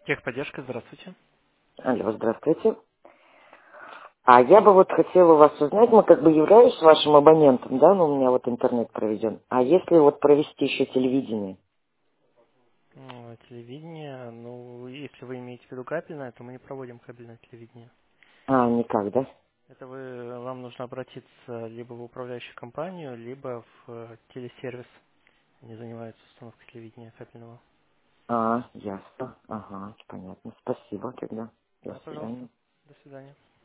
Техподдержка, здравствуйте. Алло, здравствуйте. А я бы вот хотела у вас узнать, мы как бы являюсь вашим абонентом, да, но у меня вот интернет проведен. А если вот провести еще телевидение? Телевидение, ну, если вы имеете в виду кабельное, то мы не проводим кабельное телевидение. А, никак, да? Это вам нужно обратиться либо в управляющую компанию, либо в телесервис. Они занимаются установкой телевидения кабельного. А, ясно. Ага, понятно. Спасибо тогда. До Да, пожалуйста. свидания. До свидания.